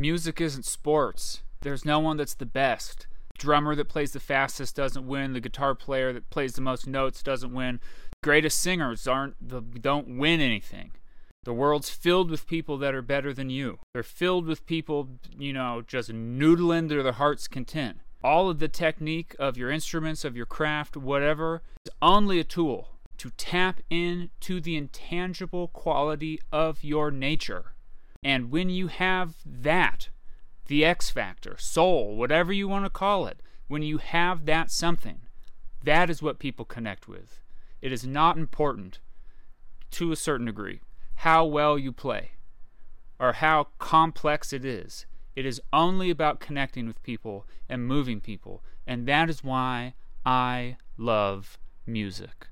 Music isn't sports. There's no one that's the best. Drummer that plays the fastest doesn't win. The guitar player that plays the most notes doesn't win. Greatest singers don't win anything. The world's filled with people that are better than you. They're filled with people, just noodling to their heart's content. All of the technique of your instruments, of your craft, whatever, is only a tool to tap into the intangible quality of your nature. And when you have that, the X factor, soul, whatever you want to call it, when you have that something, that is what people connect with. It is not important, to a certain degree, how well you play or how complex it is. It is only about connecting with people and moving people, and that is why I love music.